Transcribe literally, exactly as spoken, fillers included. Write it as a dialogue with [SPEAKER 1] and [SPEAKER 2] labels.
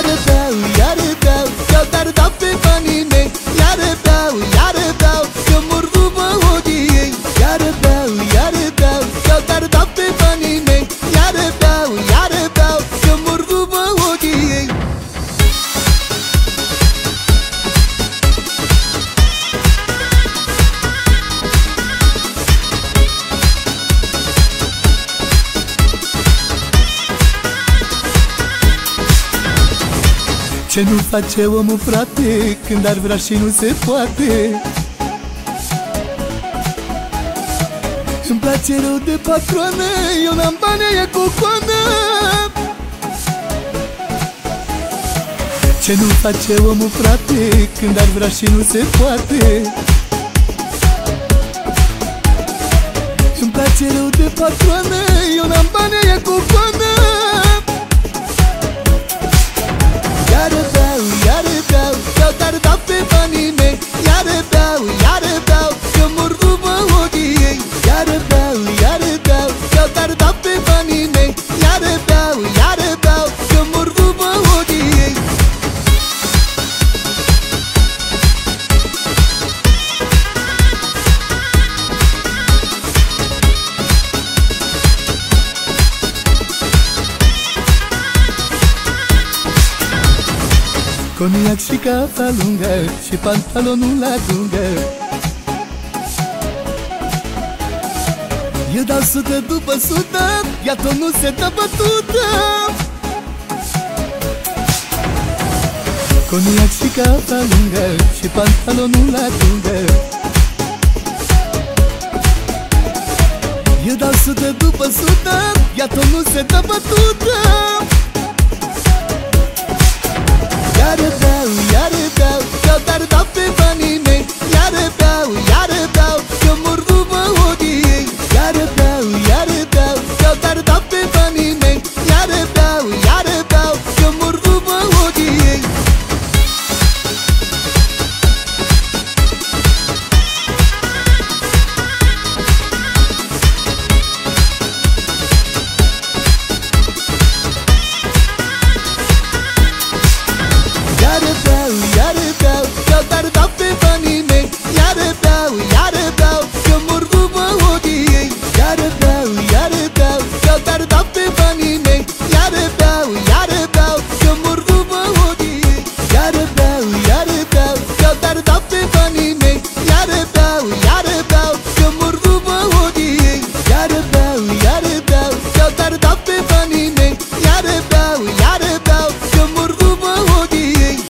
[SPEAKER 1] beau, iar beau, că dar da pe banii mei. Iar beau, iar beau, că mor după ochii ei. Iar beau, iar beau, că dar da pe banii mei. Iar beau, iar beau, că mor după ochii ei. Ce nu face omul, frate, când ar vrea și nu se poate? Îmi place rău de patroană, eu n-am bani, e cu coană. Ce nu face omul, frate, când ar vrea și nu se poate? Îmi place rău de patroană, eu n-am bani, e cu coană. Iar beau, iar beau, că dar da pe banii mei. Iar beau, iar beau, că mor după ochii ei. Iar beau, iar beau, că dar da pe banii mei. Iar beau, iar beau, că mor după ochii ei. Coniac și capa lungă și pantalonul la dungă. Eu dau sută după sută, ea tot nu se dă bătută. Coniac și capa lungă și pantalonul la dungă. Eu dau sută după sută, ea tot nu se dă bătută.